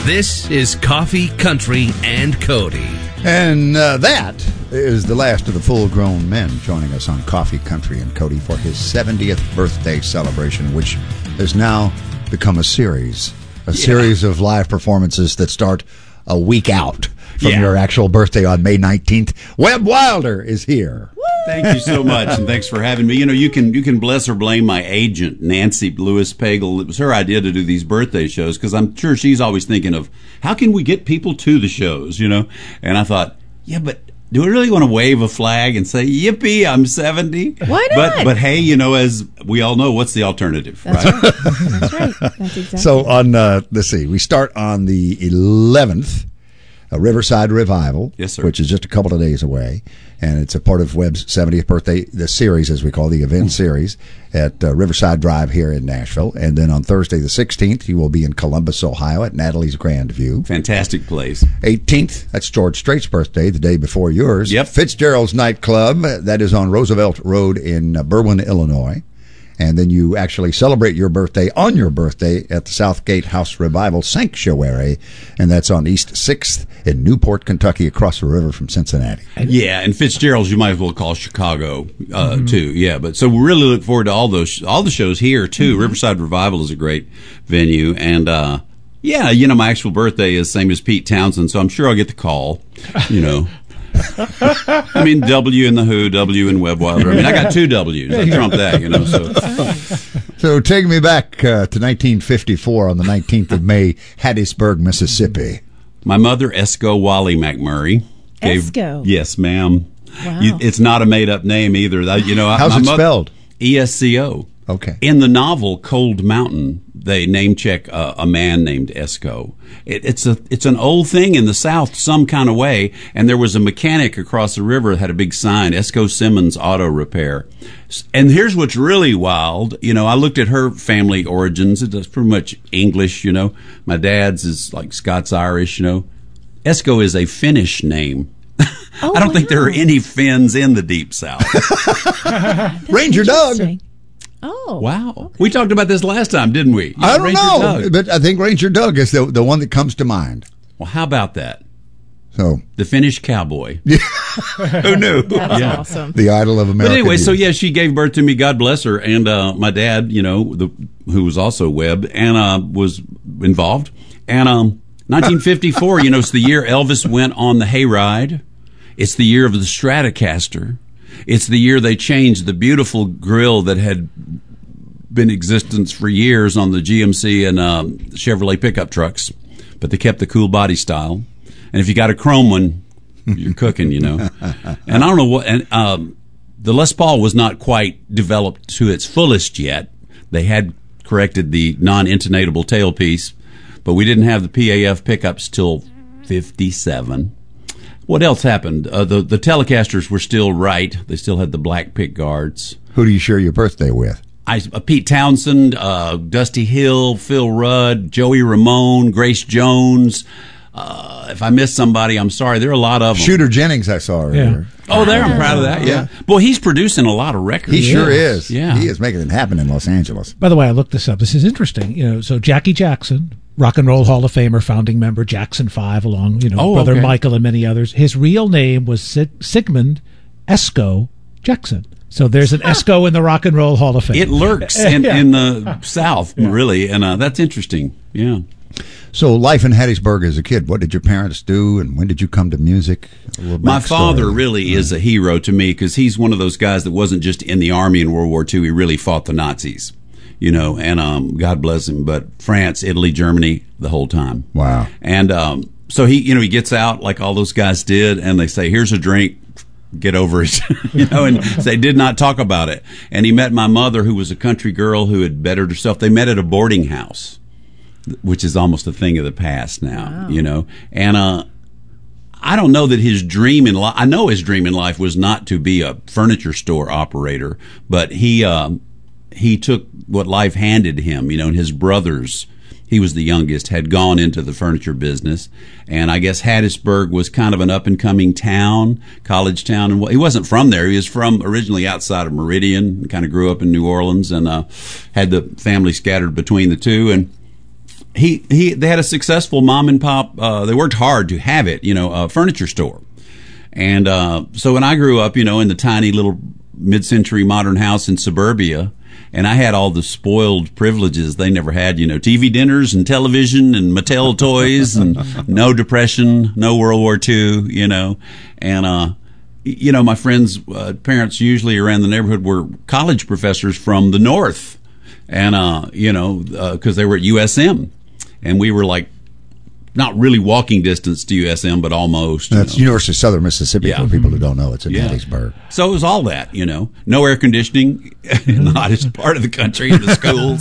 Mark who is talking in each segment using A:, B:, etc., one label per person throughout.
A: This is Coffee, Country, and Cody.
B: And that is the last of the full-grown men joining us on Coffee, Country, and Cody for his 70th birthday celebration, which has now become a series of live performances that start a week out from your actual birthday on May 19th. Webb Wilder is here.
C: Thank you so much, and thanks for having me. You know, you can bless or blame my agent, Nancy Lewis Pagel. It was her idea to do these birthday shows because I'm sure she's always thinking of how can we get people to the shows, you know? And I thought, yeah, but do we really want to wave a flag and say, yippee, I'm 70?
D: Why not?
C: But hey, you know, as we all know, what's the alternative,
D: That's
C: right?
D: That's right. That's exactly.
B: So on, let's see, we start on the 11th. A Riverside Revival,
C: yes, sir.
B: Which is just a couple of days away, and it's a part of Webb's 70th birthday, the series, as we call the event series, at Riverside Drive here in Nashville. And then on Thursday the 16th, you will be in Columbus, Ohio at Natalie's Grandview.
C: Fantastic place.
B: 18th, that's George Strait's birthday, the day before yours.
C: Yep.
B: Fitzgerald's Nightclub, that is on Roosevelt Road in Berwyn, Illinois. And then you actually celebrate your birthday on your birthday at the Southgate House Revival Sanctuary, and that's on East 6th in Newport, Kentucky, across the river from Cincinnati.
C: Yeah, and Fitzgerald's you might as well call Chicago too. Yeah, but so we really look forward to all the shows here too. Riverside Revival is a great venue, and yeah, you know my actual birthday is same as Pete Townsend, so I'm sure I'll get the call. You know. I mean, W in the Who, W in Webb Wilder. I mean, I got two W's. I trump that, you know.
B: So take me back to 1954 on the 19th of May, Hattiesburg, Mississippi.
C: My mother, Esco Wally McMurray.
D: Esco?
C: Yes, ma'am.
D: Wow.
C: It's not a made-up name either. You know,
B: how's it spelled?
C: ESCO.
B: Okay.
C: In the novel Cold Mountain, they name check a man named Esco. It's an old thing in the South some kind of way, and there was a mechanic across the river that had a big sign, Esco Simmons Auto Repair. And here's what's really wild. You know, I looked at her family origins. It's pretty much English, you know. My dad's is like Scots-Irish, you know. Esco is a Finnish name.
D: Oh,
C: I don't think there are any Finns in the Deep South.
B: Ranger Doug.
D: Oh.
C: Wow.
D: Okay.
C: We talked about this last time, didn't we?
B: I don't
C: Ranger
B: know,
C: Doug.
B: but I think Ranger Doug is the one that comes to mind.
C: Well, how about that?
B: So
C: the Finnish cowboy. Who knew?
D: That's awesome.
B: The idol of America.
C: But anyway, so yeah, she gave birth to me. God bless her. And my dad, you know, who was also Webb, and was involved. And 1954, you know, it's the year Elvis went on the hayride. It's the year of the Stratocaster. It's the year they changed the beautiful grill that had been in existence for years on the GMC and Chevrolet pickup trucks, but they kept the cool body style. And if you got a chrome one, you're cooking, you know. And I don't know what. And the Les Paul was not quite developed to its fullest yet. They had corrected the non-intonatable tailpiece, but we didn't have the PAF pickups till 57. What else happened? The Telecasters were still right. They still had the black pick guards.
B: Who do you share your birthday with?
C: Pete Townsend, Dusty Hill, Phil Rudd, Joey Ramone, Grace Jones. If I missed somebody, I'm sorry. There are a lot of them.
B: Shooter Jennings, I saw earlier.
C: Yeah. Oh, there. I'm proud of that. Yeah. Boy, he's producing a lot of records.
B: He sure is.
C: Yeah.
B: He is making it happen in Los Angeles.
E: By the way, I looked this up. This is interesting. You know, so Jackie Jackson, Rock and Roll Hall of Famer, founding member, Jackson 5, along, you know, Brother Michael and many others. His real name was Sigmund Esco Jackson. So there's an Esco in the Rock and Roll Hall of Fame.
C: It lurks in the South, really, and that's interesting. Yeah.
B: So life in Hattiesburg as a kid, what did your parents do, and when did you come to music?
C: My father really is a hero to me because he's one of those guys that wasn't just in the Army in World War II. He really fought the Nazis. You know, and God bless him, but France, Italy, Germany, the whole time.
B: Wow.
C: And so he gets out like all those guys did, and they say, "Here's a drink, get over it," you know, and they did not talk about it. And he met my mother, who was a country girl who had bettered herself. They met at a boarding house, which is almost a thing of the past now, you know. And I don't know that his dream in life. I know his dream in life was not to be a furniture store operator, but he took what life handed him, you know, and his brothers, he was the youngest, had gone into the furniture business. And I guess Hattiesburg was kind of an up-and-coming town, college town. And he wasn't from there. He was from originally outside of Meridian, kind of grew up in New Orleans, and had the family scattered between the two. they had a successful mom and pop. They worked hard to have it, furniture store. And so when I grew up, in the tiny little mid-century modern house in suburbia, and I had all the spoiled privileges they never had, TV dinners and television and Mattel toys and no depression, no World War II, and my friends' parents usually around the neighborhood were college professors from the north, and because they were at USM, and we were like not really walking distance to USM, but almost.
B: That's University of Southern Mississippi, for people who don't know. It's in Gettysburg.
C: So it was all that, no air conditioning in the hottest part of the country, in the schools,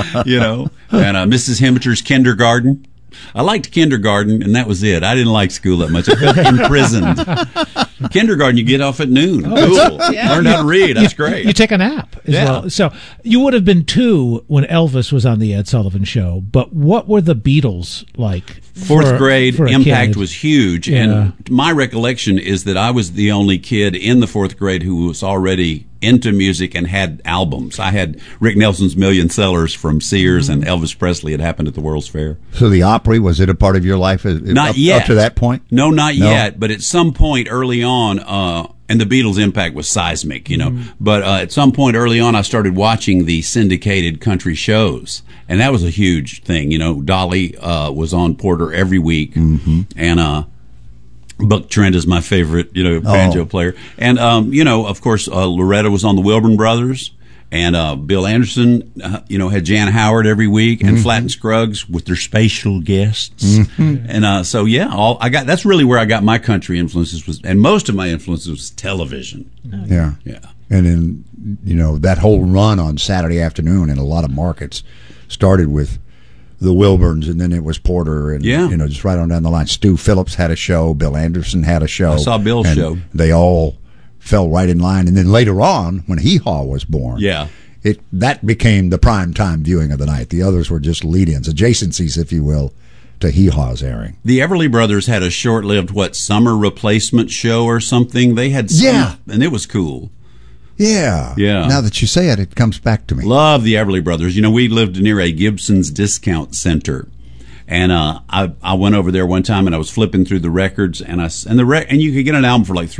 C: and Mrs. Hemmeter's kindergarten. I liked kindergarten, and that was it. I didn't like school that much. I felt imprisoned. Kindergarten, you get off at noon. Cool. Learn how to read. That's great.
E: You take a nap as well. So you would have been 2 when Elvis was on the Ed Sullivan Show, but what were the Beatles like?
C: Fourth grade,
E: for a
C: impact
E: kid?
C: was huge.
E: Yeah.
C: And my recollection is that I was the only kid in the 4th grade who was already into music and had albums. I had Rick Nelson's Million Sellers from Sears, and Elvis Presley had happened at the World's Fair.
B: So the Opry, was it a part of your life?
C: Not yet.
B: Up to that point?
C: No, not yet. But at some point early on, and the Beatles' impact was seismic, But at some point early on, I started watching the syndicated country shows, and that was a huge thing. Dolly was on Porter every week, and Buck Trent is my favorite, banjo player, and of course, Loretta was on the Wilburn Brothers. And Bill Anderson, had Jan Howard every week, and Flatt and Scruggs with their special guests. And that's really where I got my country influences and most of my influences was television.
B: Yeah. And then that whole run on Saturday afternoon in a lot of markets started with the Wilburns, and then it was Porter, and just right on down the line. Stu Phillips had a show. Bill Anderson had a show.
C: I saw Bill's show.
B: They all fell right in line, and then later on, when Hee Haw was born, that became the prime time viewing of the night. The others were just lead-ins, adjacencies, if you will, to Hee Haw's airing.
C: The Everly Brothers had a short-lived summer replacement show or something. They had and it was cool.
B: Yeah. Now that you say it, it comes back to me.
C: Love the Everly Brothers. We lived near a Gibson's discount center. And I went over there one time, and I was flipping through the records, and you could get an album for like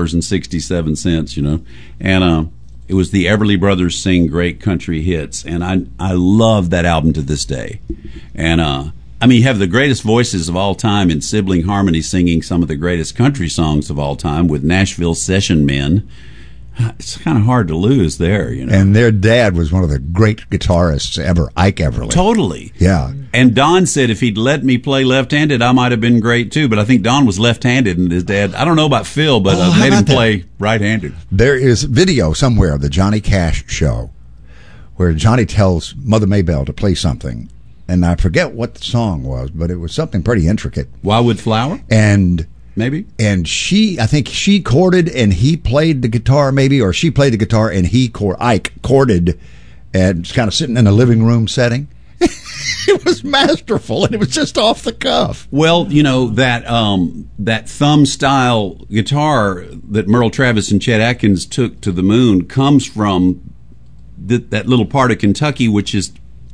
C: $3.67, and it was the Everly Brothers sing great country hits, and I love that album to this day. And you have the greatest voices of all time in sibling harmony singing some of the greatest country songs of all time with Nashville session men. It's kind of hard to lose there,
B: And their dad was one of the great guitarists ever, Ike Everly.
C: Totally.
B: Yeah.
C: And Don said if he'd let me play left-handed, I might have been great too. But I think Don was left-handed, and his dad, I don't know about Phil, but made him play right-handed.
B: There is video somewhere of the Johnny Cash show where Johnny tells Mother Maybelle to play something. And I forget what the song was, but it was something pretty intricate.
C: Wildwood Flower?
B: And
C: maybe.
B: And I think she chorded and he played the guitar, maybe, or she played the guitar and Ike chorded, and was kind of sitting in a living room setting. It was masterful, and it was just off the cuff.
C: Well, that thumb style guitar that Merle Travis and Chet Atkins took to the moon comes from that little part of Kentucky, which is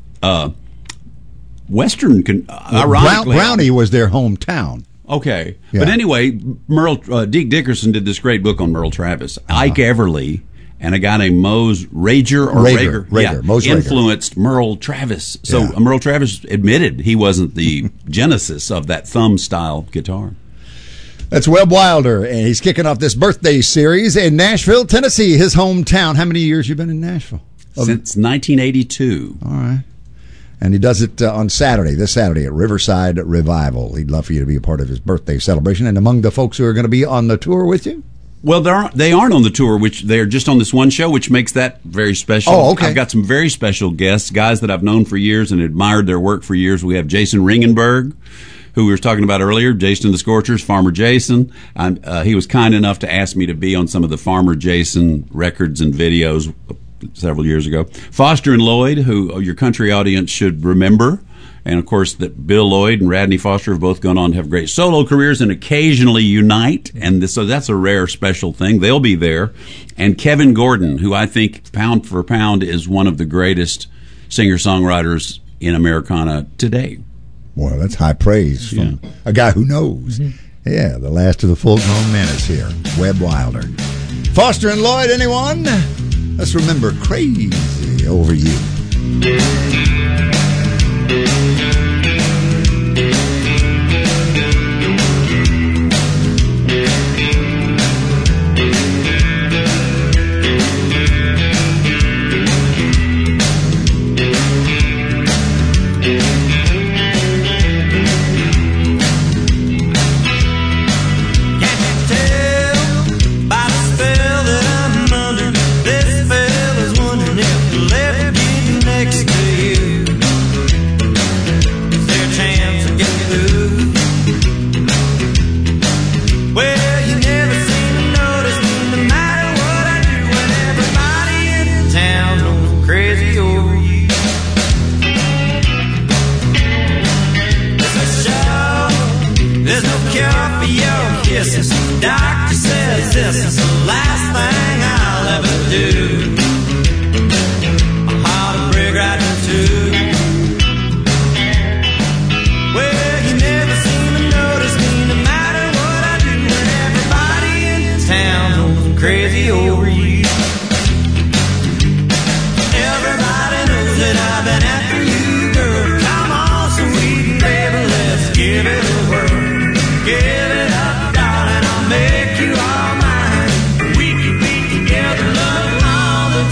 C: western. Ironically,
B: Brownie was their hometown.
C: Okay. Yeah. But anyway, Deke Dickerson did this great book on Merle Travis. Ike Everly and a guy named Mose Rager influenced Merle Travis. So Merle Travis admitted he wasn't the genesis of that thumb-style guitar.
B: That's Webb Wilder, and he's kicking off this birthday series in Nashville, Tennessee, his hometown. How many years you been in Nashville?
C: Since 1982.
B: All right. And he does it on Saturday, this Saturday at Riverside Revival. He'd love for you to be a part of his birthday celebration. And among the folks who are going to be on the tour with you?
C: Well, they aren't on the tour, which they're just on this one show, which makes that very special.
B: Oh, okay.
C: I've got some very special guests, guys that I've known for years and admired their work for years. We have Jason Ringenberg, who we were talking about earlier, Jason and the Scorchers, Farmer Jason. He was kind enough to ask me to be on some of the Farmer Jason records and videos several years ago. Foster and Lloyd, who your country audience should remember. And, of course, that Bill Lloyd and Radney Foster have both gone on to have great solo careers and occasionally unite. And so that's a rare, special thing. They'll be there. And Kevin Gordon, who I think, pound for pound, is one of the greatest singer-songwriters in Americana today.
B: Well, that's high praise from a guy who knows. Yeah, the last of the full-grown men is here. Webb Wilder. Foster and Lloyd, anyone? Let's remember Crazy Over You.
F: Doctor says this is the last thing I'll ever do. My heart will break right in two. Well, you never seem to notice me no matter what I do. And everybody in town knows I'm crazy over you. Everybody knows that I've been after you, girl. Come on, sweet baby, let's give it a whirl. Give it up. Make you all mine. We can be together, loving all the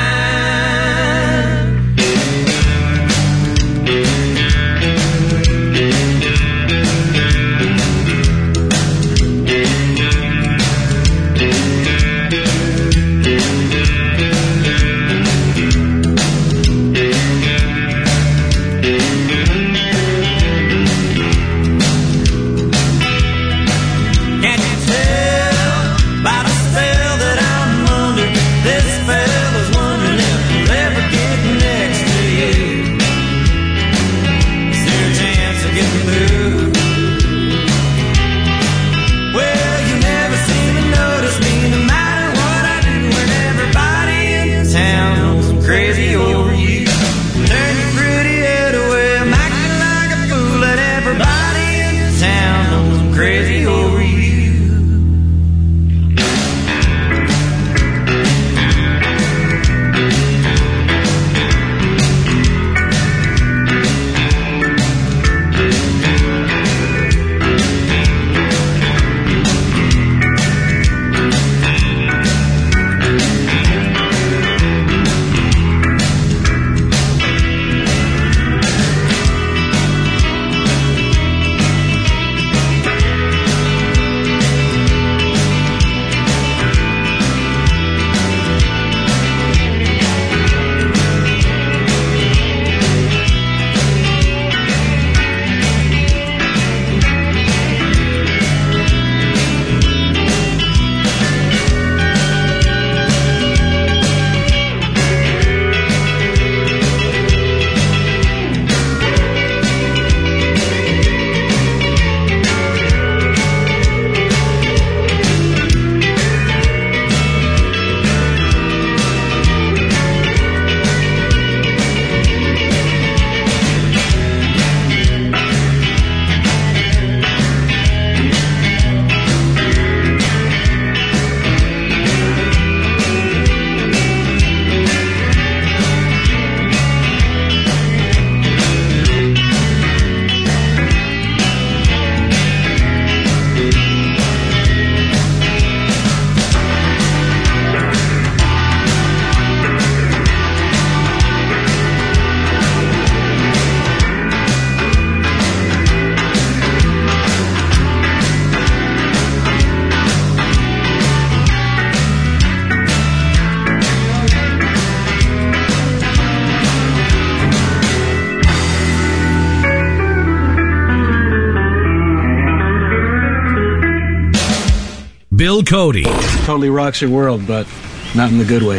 A: Bill Cody.
G: Totally rocks your world, but not in the good way.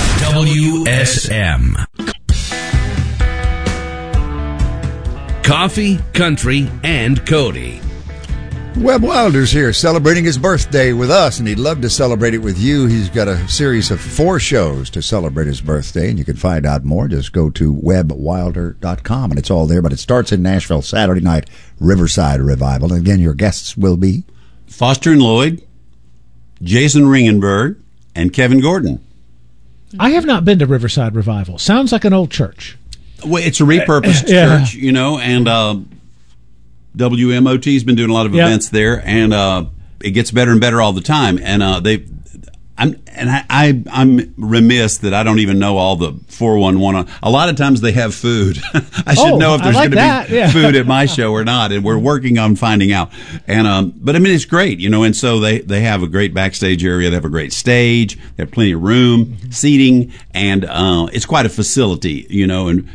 A: WSM. Coffee, Country, and Cody.
B: Webb Wilder's here celebrating his birthday with us, and he'd love to celebrate it with you. He's got a series of 4 shows to celebrate his birthday, and you can find out more. Just go to webbwilder.com, and it's all there. But it starts in Nashville Saturday night, Riverside Revival. And again, your guests will be
C: Foster and Lloyd, Jason Ringenberg, and Kevin Gordon.
E: I have not been to Riverside Revival. Sounds like an old church.
C: Well, it's a repurposed church, and WMOT's been doing a lot of events there, and it gets better and better all the time. And I'm remiss that I don't even know all the 411. A lot of times they have food. I should know if there's going to be food at my show or not, and we're working on finding out. And but I mean, it's great, and so they have a great backstage area. They have a great stage. They have plenty of room, seating, and it's quite a facility, and.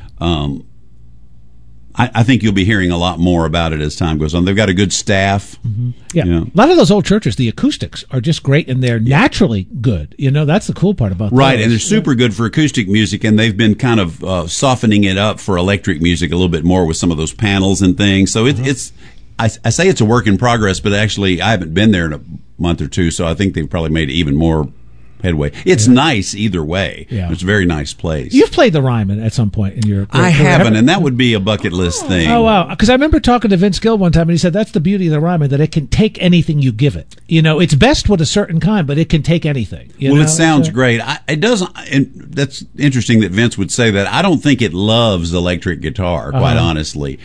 C: I think you'll be hearing a lot more about it as time goes on. They've got a good staff.
E: Mm-hmm. Yeah. A lot of those old churches, the acoustics are just great, and they're naturally good. That's the cool part about them.
C: Right, and they're super good for acoustic music, and they've been kind of softening it up for electric music a little bit more with some of those panels and things. So it's I say it's a work in progress, but actually I haven't been there in a month or two, so I think they've probably made even more headway. It's nice either way. Yeah. It's a very nice place.
E: You've played the Ryman at some point in your career.
C: I haven't, and that would be a bucket list thing.
E: Oh, wow. Because I remember talking to Vince Gill one time, and he said that's the beauty of the Ryman, that it can take anything you give it. It's best with a certain kind, but it can take anything.
C: It sounds great. It doesn't, and that's interesting that Vince would say that. I don't think it loves electric guitar, quite honestly.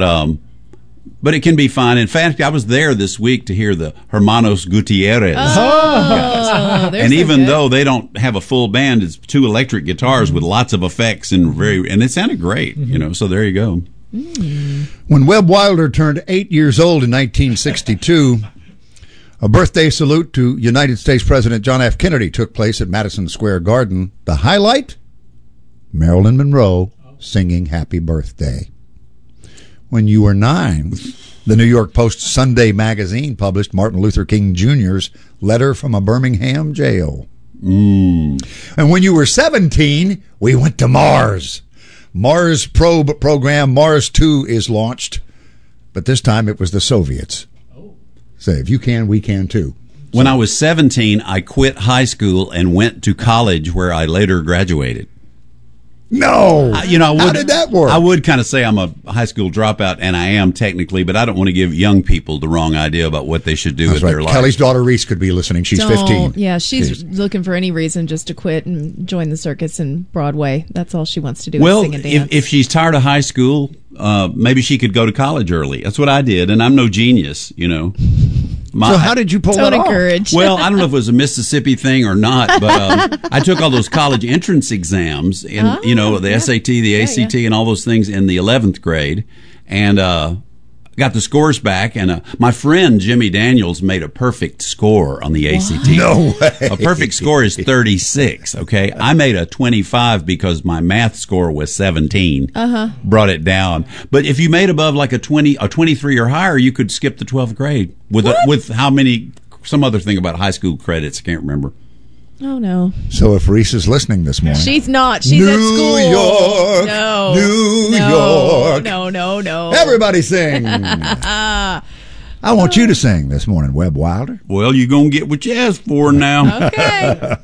C: But it can be fun. In fact, I was there this week to hear the Hermanos Gutierrez. And even though they don't have a full band, it's 2 electric guitars with lots of effects and it sounded great, so there you go.
B: When Webb Wilder turned 8 years old in 1962, a birthday salute to United States President John F. Kennedy took place at Madison Square Garden. The highlight? Marilyn Monroe singing Happy Birthday. When you were 9, the New York Post Sunday magazine published Martin Luther King Jr.'s letter from a Birmingham jail. And when you were 17, we went to Mars. Mars probe program Mars 2 is launched, but this time it was the Soviets. Say, if you can, we can too.
C: When I was 17, I quit high school and went to college, where I later graduated.
B: No. How did that work?
C: I would kind of say I'm a high school dropout, and I am technically, but I don't want to give young people the wrong idea about what they should do with their life.
B: Kelly's daughter Reese could be listening. She's 15.
D: Yeah, she's looking for any reason just to quit and join the circus and Broadway. That's all she wants to do, is sing and dance.
C: If she's tired of high school, maybe she could go to college early. That's what I did, and I'm no genius,
B: So how did you pull that off?
D: Encourage.
C: Well, I don't know if it was a Mississippi thing or not, but I took all those college entrance exams, and the SAT, the ACT, and all those things in the 11th grade, and got the scores back. And my friend Jimmy Daniels made a perfect score on the ACT.
B: No way.
C: A perfect score is 36. Okay, I made a 25 because my math score was 17. Brought it down. But if you made above like a 23 or higher, you could skip the 12th grade with how many? Some other thing about high school credits. I can't remember.
D: Oh, no.
B: So if Reese is listening this morning.
D: She's not. She's at school.
B: New York.
D: No.
B: New York.
D: No.
B: Everybody sing. I want you to sing this morning, Webb Wilder.
C: Well, you're going to get what you asked for now.
D: Okay.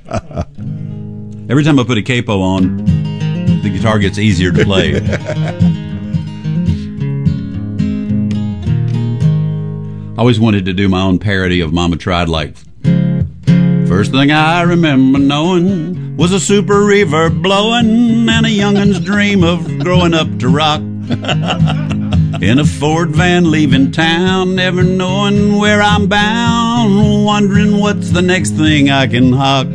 C: Every time I put a capo on, the guitar gets easier to play. I always wanted to do my own parody of Mama Tried, like, first thing I remember knowing was a super reverb blowing and a youngin's dream of growing up to rock. In a Ford van leaving town, never knowing where I'm bound, wondering what's the next thing I can hawk.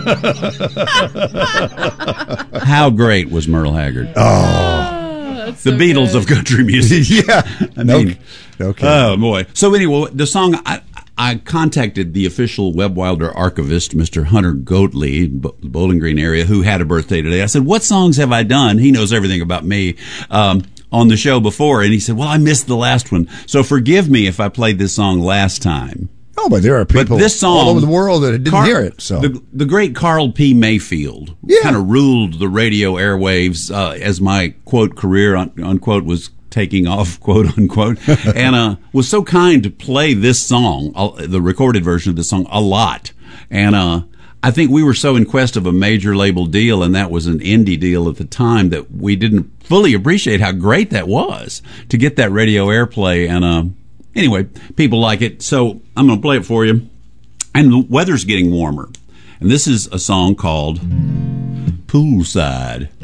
C: How great was Merle Haggard? The Beatles of country music.
B: Yeah.
C: I mean,
B: okay.
C: Oh, boy. So anyway, the song, I contacted the official Webb Wilder archivist, Mr. Hunter Goatley, Bowling Green area, who had a birthday today. I said, what songs have I done? He knows everything about me. On the show before, and he said, well, I missed the last one, so forgive me if I played this song last time.
B: Oh, but there are people
C: this song,
B: all over the world that didn't hear it. So
C: the great Carl P. Mayfield kind of ruled the radio airwaves as my, quote, career, unquote, was taking off, quote unquote, and was so kind to play this song, the recorded version of this song, a lot. And I think we were so in quest of a major label deal, and that was an indie deal at the time, that we didn't fully appreciate how great that was to get that radio airplay. And anyway, people like it, so I'm going to play it for you. And the weather's getting warmer. And this is a song called Poolside.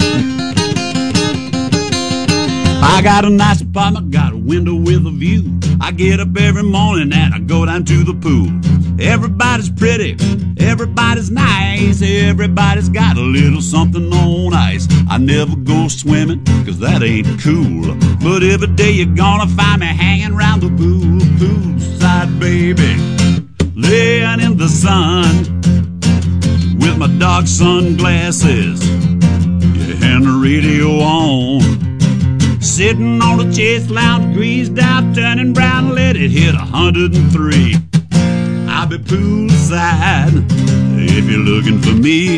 C: I got a nice apartment, got a window with a view. I get up every morning and I go down to the pool. Everybody's pretty, everybody's nice, everybody's got a little something on ice. I never go swimming, cause that ain't cool. But every day you're gonna find me hanging around the poolside, baby. Laying in the sun with my dark sunglasses, yeah, and the radio on. Sitting on the chase lounge, greased out, turning brown, let it hit 103. I'll be poolside if you're looking for me.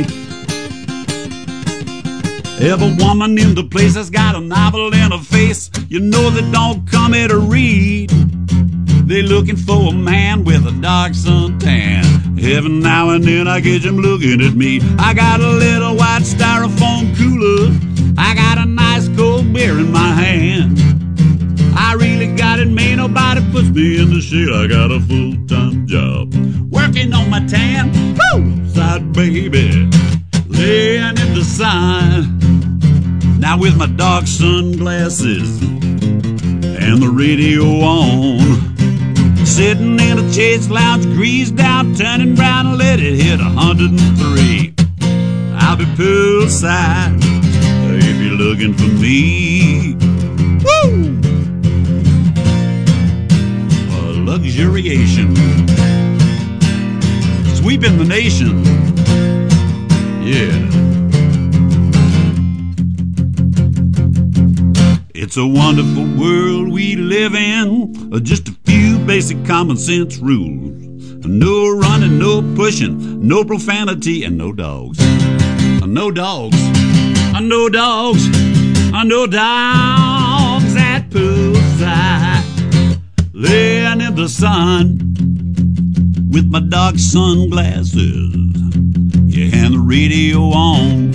C: Every woman in the place has got a novel in her face. You know they don't come here to read. They're looking for a man with a dark suntan. Every now and then I get them looking at me. I got a little white styrofoam cooler. I got a nice cold beer in my hand. I really got it made, nobody puts me in the shade. I got a full-time job working on my tan. Poolside, baby, laying in the sun. Now with my dark sunglasses and the radio on. Sitting in a chase lounge, greased out, turning brown, and let it hit 103. I'll be poolside if you're looking for me. Woo! Luxuriation, sweeping the nation. Yeah. It's a wonderful world we live in. Just a few basic common sense rules. No running, no pushing, no profanity, and no dogs. No dogs. No dogs. No dogs at poolside. Laying in the sun with my dark sunglasses, yeah, and the radio on.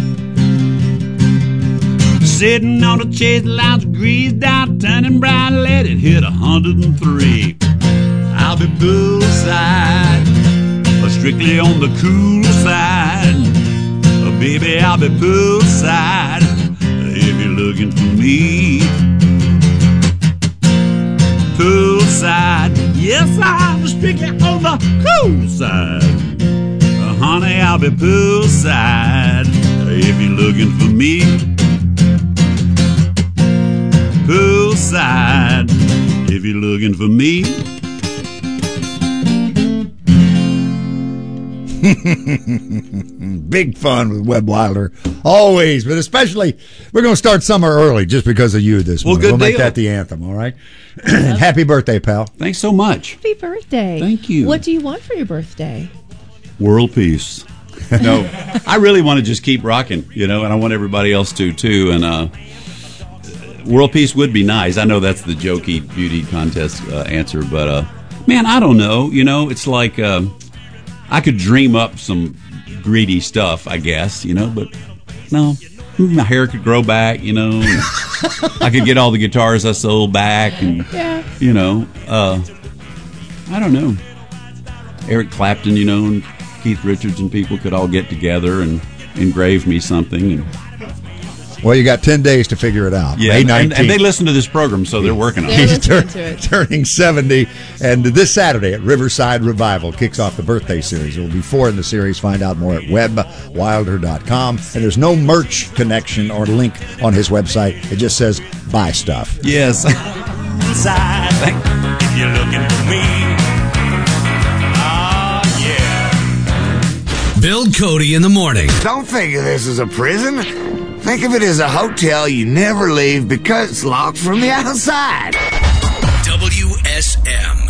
C: Sitting on a chase lounge, greased out, turning brown, let it hit 103. I'll be poolside, strictly on the cool side. Baby, I'll be poolside if you're looking for me. Poolside, yes, I'm strictly on the cool side. Honey, I'll be poolside if you're looking for me. Poolside if you're looking for me.
B: Big fun with Webb Wilder, always, but especially we're going to start summer early just because of you this morning. We'll make that the anthem, all right? And happy birthday, pal.
C: Thanks so much.
D: Happy birthday.
C: Thank you.
D: What do you want for your birthday?
C: World peace. No, I really want to just keep rocking, and I want everybody else to, too. And world peace would be nice. I know that's the jokey beauty contest answer, but, man, I don't know. It's like I could dream up some greedy stuff, I guess, but no. My hair could grow back, and I could get all the guitars I sold back, and, I don't know. Eric Clapton, and Keith Richards and people could all get together and engrave me something. And
B: well, you got 10 days to figure it out.
C: Yeah, May 19th. And they listen to this program, so they're working on it.
B: He's turning 70, and this Saturday at Riverside Revival kicks off the birthday series. There will be 4 in the series. Find out more at webbwilder.com. And there's no merch connection or link on his website. It just says buy stuff.
C: Yes.
F: If you're looking for me. Oh, yeah.
A: Bill Cody in the morning.
H: Don't think of this as a prison. Think of it as a hotel you never leave because it's locked from the outside.
A: WSM.